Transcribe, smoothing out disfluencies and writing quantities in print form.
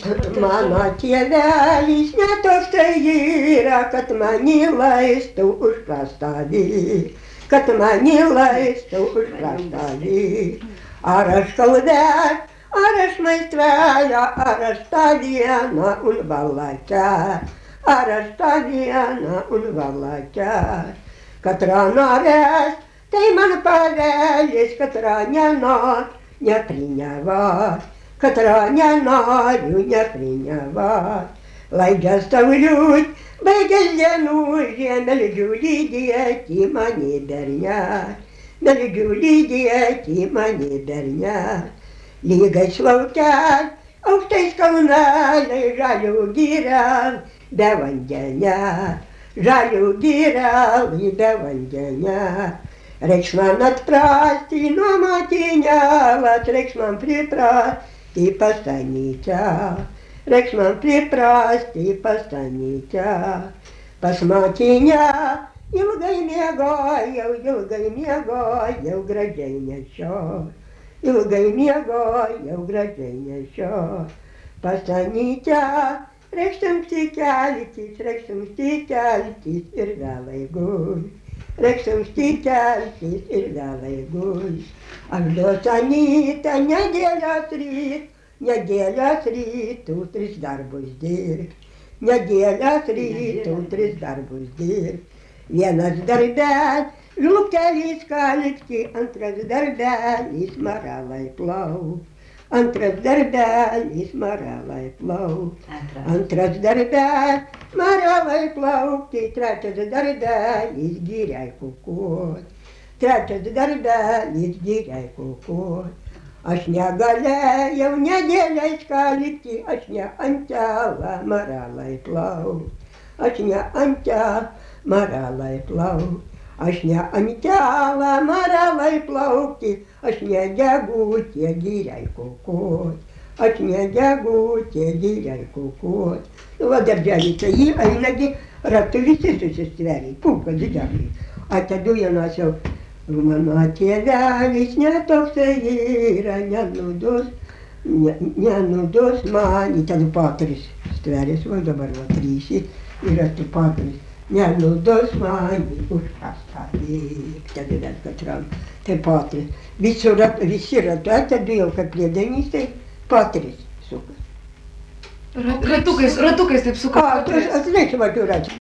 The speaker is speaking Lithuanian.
Mano tėvelis ne toks tai yra, kad mane laistų už prastovį, kad mane laistų už prastovį. Ar aš kalbėt, ar aš meistrelė, ar aš tą dieną unvalakę, ar aš tą dieną unvalakę. Katra norės, tai man pavelis, katra nenori, neprinevat. Katra nenoriu, neprinevat. Laidžias tauliut, baigęs dienužė, meldžiu lydėti mane bernet. Meldžiu lydėti mane bernet. Lygais laukel, aukštais kalneliais, žalių giriam, be vandenė. Žalių giriam, be vandenė. Reiks man atprasti nuo motinėlas, reiks man priprasti pas Anytę. Reiks man priprasti pas Anytę. Pas motinę ilgai miegojau, gražiai nešiau. Ilgai miegojau, gražiai nešiau. Pas Anytę reiks anksti keltis ir vėlai gult. Reiks anksti keltis ir vėlai gult. Aš duos Anytą nedėlės rytų 3 darbus dirbt. Nedėlės rytų 3 darbus dirbt. Vienas darbelis žlugtelis kalti, antras darbelis maralai plaukt. Antras darbelis maralai plaukt. Antras darbelis maralai plaukti, trečias darbelis giriai kukuot. Trečias darbelis giriai kukuot. Aš negalėjau nedėlės kalti, aš ne antela maralai plaukt. Aš ne antela maralai plaukt. Aš ne antela maralai plaukti, aš ne gegutė giriai kukuot. Aš ne gegutė giriai kukuot. Nu, va darželį tai jį einagi, ratu visi susistveria, pūkas didžiulis. Atidu vienas jau, mano tėvelis ne toksai yra, nenudos man. Į ten patris stveris, o dabar va 3 yra tu patris. Nenudos man už prastovį, tada vėl katram. Tai patris. Visi ratu, atidu jau kaip plėdenys, tai patris suka. Ratukais taip suka. Aš reikia važiuoti.